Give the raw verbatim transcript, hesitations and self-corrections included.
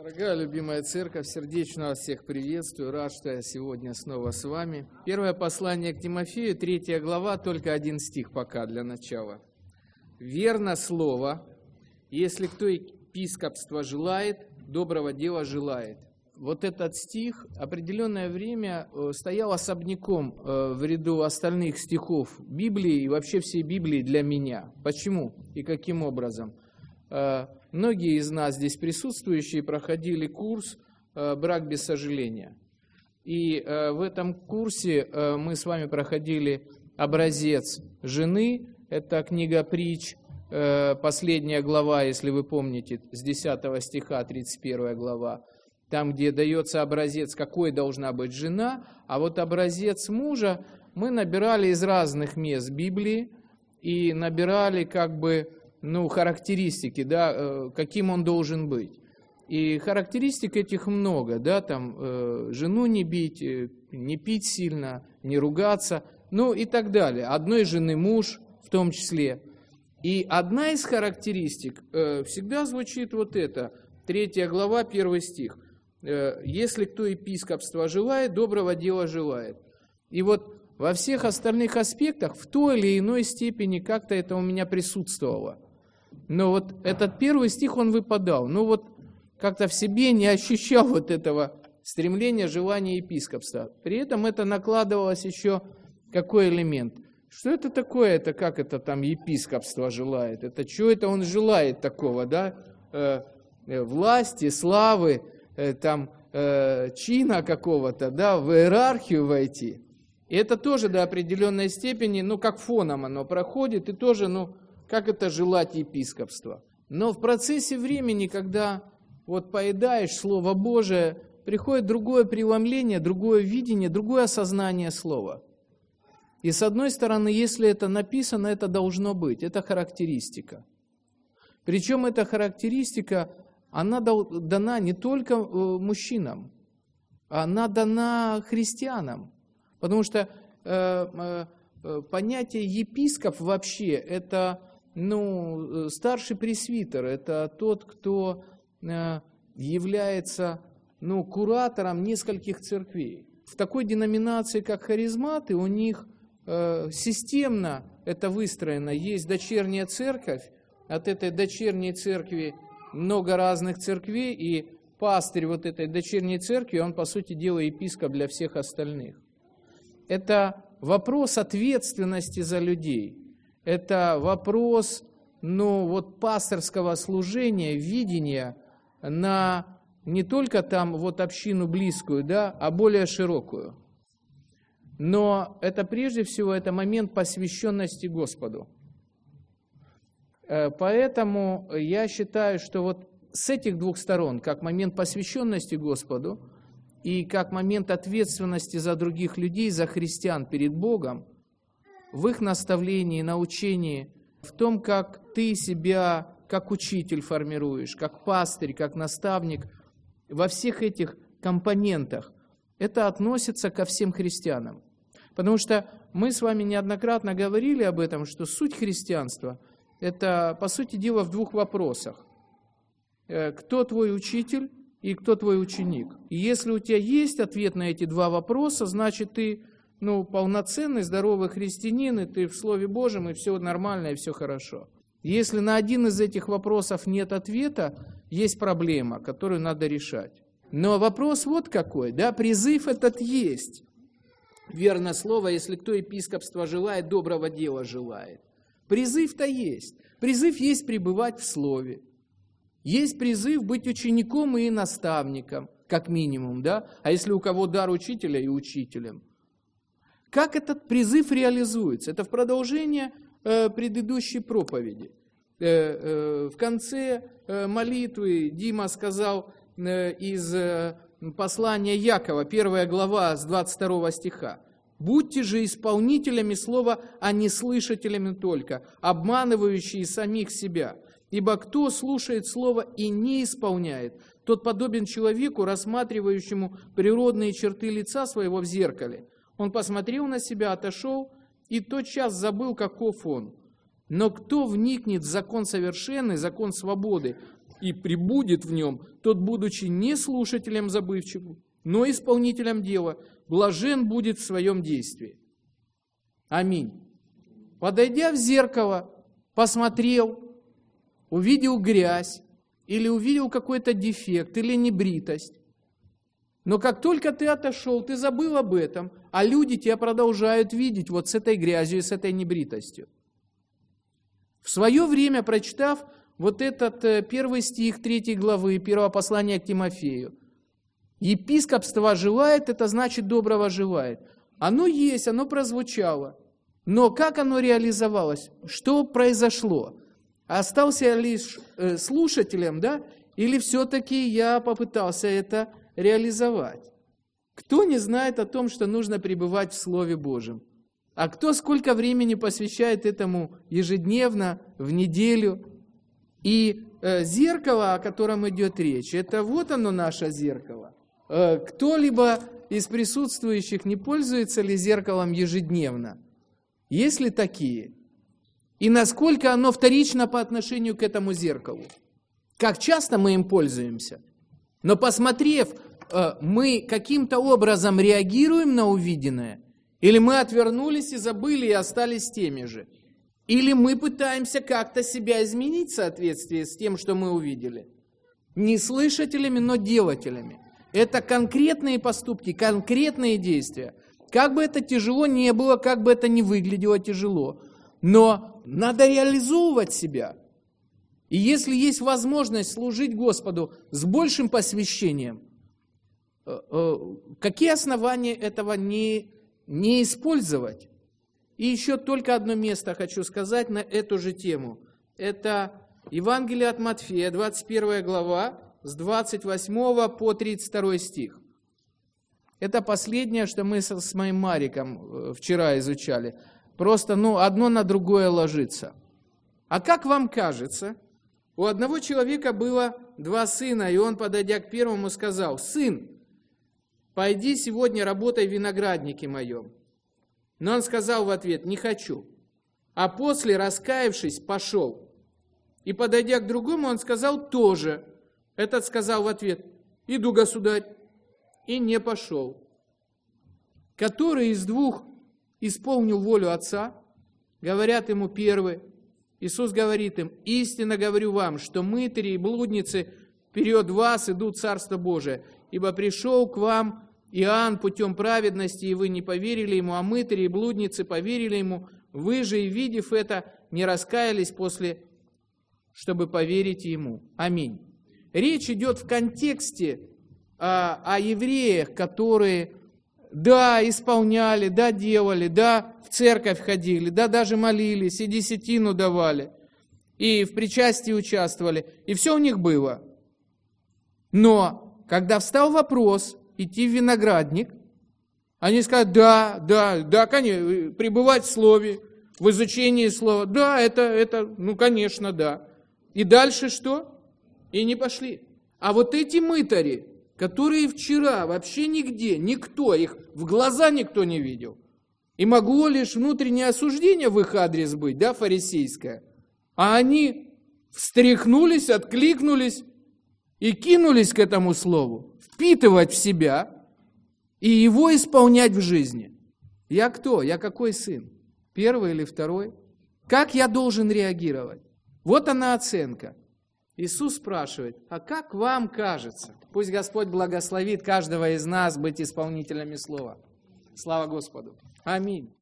Дорогая любимая церковь, сердечно вас всех приветствую, рад, что я сегодня снова с вами. Первое послание к Тимофею, третья глава, только один стих пока для начала. «Верно слово, если кто епископства желает, доброго дела желает». Вот этот стих определенное время стоял особняком в ряду остальных стихов Библии и вообще всей Библии для меня. Почему и каким образом? Многие из нас здесь присутствующие проходили курс «Брак без сожаления». И в этом курсе мы с вами проходили образец жены. Это книга Притч, последняя глава, если вы помните, с десятого стиха, тридцать первая глава. Там, где дается образец, какой должна быть жена. А вот образец мужа мы набирали из разных мест Библии и набирали как бы... ну, характеристики, да, каким он должен быть. И характеристик этих много, да, там, э, жену не бить, э, не пить сильно, не ругаться, ну и так далее. Одной жены муж в том числе. И одна из характеристик э, всегда звучит вот это, третья глава, первый стих. Э, «Если кто епископства желает, доброго дела желает». И вот во всех остальных аспектах в той или иной степени как-то это у меня присутствовало. Но вот этот первый стих, он выпадал. Ну вот как-то в себе не ощущал вот этого стремления, желания епископства. При этом это накладывалось еще какой элемент? Что это такое? Это как это там епископство желает? Это что это он желает такого, да? Э, э, власти, славы, э, там, э, чина какого-то, да? В иерархию войти. И это тоже до определенной степени, ну как фоном оно проходит, и тоже, ну, как это желать епископства. Но в процессе времени, когда вот поедаешь Слово Божие, приходит другое преломление, другое видение, другое осознание Слова. И с одной стороны, если это написано, это должно быть, это характеристика. Причем эта характеристика, она дана не только мужчинам, она дана христианам. Потому что э, э, понятие епископ вообще это... Ну, старший пресвитер – это тот, кто э, является, ну, куратором нескольких церквей. В такой деноминации, как харизматы, у них э, системно это выстроено. Есть дочерняя церковь, от этой дочерней церкви много разных церквей, и пастырь вот этой дочерней церкви, он, по сути дела, епископ для всех остальных. Это вопрос ответственности за людей. Это вопрос, ну, вот пасторского служения, видения на не только там вот общину близкую, да, а более широкую. Но это прежде всего это момент посвященности Господу. Поэтому я считаю, что вот с этих двух сторон, как момент посвященности Господу и как момент ответственности за других людей, за христиан перед Богом, в их наставлении, научении, в том, как ты себя как учитель формируешь, как пастырь, как наставник, во всех этих компонентах, это относится ко всем христианам. Потому что мы с вами неоднократно говорили об этом, что суть христианства – это, по сути дела, в двух вопросах. Кто твой учитель и кто твой ученик? И если у тебя есть ответ на эти два вопроса, значит, ты... ну, полноценный, здоровый христианин, и ты в Слове Божьем, и все нормально, и все хорошо. Если на один из этих вопросов нет ответа, есть проблема, которую надо решать. Но вопрос вот какой, да, призыв этот есть. Верно слово, если кто епископства желает, доброго дела желает. Призыв-то есть. Призыв есть пребывать в Слове. Есть призыв быть учеником и наставником, как минимум, да, а если у кого дар учителя, и учителем. Как этот призыв реализуется? Это в продолжение э, предыдущей проповеди. Э, э, в конце э, молитвы Дима сказал э, из э, послания Якова, первая глава с двадцать второго стиха. «Будьте же исполнителями слова, а не слышателями только, обманывающие самих себя. Ибо кто слушает слово и не исполняет, тот подобен человеку, рассматривающему природные черты лица своего в зеркале. Он посмотрел на себя, отошел, и тотчас забыл, каков он. Но кто вникнет в закон совершенный, закон свободы, и пребудет в нем, тот, будучи не слушателем забывчивым, но исполнителем дела, блажен будет в своем действии. Аминь. Подойдя в зеркало, посмотрел, увидел грязь, или увидел какой-то дефект, или небритость. Но как только ты отошел, ты забыл об этом, а люди тебя продолжают видеть вот с этой грязью и с этой небритостью. В свое время, прочитав вот этот первый стих третьей главы первого послания к Тимофею, епископство желает, это значит доброго желает. Оно есть, оно прозвучало. Но как оно реализовалось? Что произошло? Остался я лишь слушателем, да? Или все-таки я попытался это реализовать? Кто не знает о том, что нужно пребывать в Слове Божьем? А кто сколько времени посвящает этому ежедневно, в неделю? И э, зеркало, о котором идет речь, это вот оно наше зеркало. Э, кто-либо из присутствующих не пользуется ли зеркалом ежедневно? Есть ли такие? И насколько оно вторично по отношению к этому зеркалу? Как часто мы им пользуемся? Но посмотрев, мы каким-то образом реагируем на увиденное? Или мы отвернулись и забыли и остались теми же? Или мы пытаемся как-то себя изменить в соответствии с тем, что мы увидели? Не слышателями, но делателями. Это конкретные поступки, конкретные действия. Как бы это тяжело не было, как бы это ни выглядело тяжело, но надо реализовывать себя. И если есть возможность служить Господу с большим посвящением, какие основания этого не, не использовать? И еще только одно место хочу сказать на эту же тему. Это Евангелие от Матфея, двадцать первая глава, с двадцать восьмого по тридцать второй стих. Это последнее, что мы с моим Мариком вчера изучали. Просто, ну, одно на другое ложится. А как вам кажется, у одного человека было два сына, и он, подойдя к первому, сказал: «Сын, пойди сегодня работай в винограднике моем». Но он сказал в ответ: «Не хочу». А после, раскаявшись, пошел. И, подойдя к другому, он сказал тоже. Этот сказал в ответ: «Иду, государь». И не пошел. Который из двух исполнил волю Отца? Говорят ему первый. Иисус говорит им: «Истинно говорю вам, что мытари и блудницы вперед вас идут в Царство Божие, ибо пришел к вам Иоанн путем праведности, и вы не поверили ему, а мытари и блудницы поверили ему. Вы же, и видев это, не раскаялись после, чтобы поверить ему». Аминь. Речь идет в контексте о, о евреях, которые, да, исполняли, да, делали, да, в церковь ходили, да, даже молились, и десятину давали, и в причастии участвовали, и все у них было. Но, когда встал вопрос идти в виноградник, они сказали: да, да, да, конечно, пребывать в слове, в изучении слова, да, это, это, ну, конечно, да. И дальше что? И не пошли. А вот эти мытари, которые вчера вообще нигде, никто, их в глаза никто не видел, и могло лишь внутреннее осуждение в их адрес быть, да, фарисейское, а они встряхнулись, откликнулись и кинулись к этому слову, впитывать в себя и его исполнять в жизни. Я кто? Я какой сын? Первый или второй? Как я должен реагировать? Вот она оценка. Иисус спрашивает: а как вам кажется? Пусть Господь благословит каждого из нас быть исполнителями слова. Слава Господу. Аминь.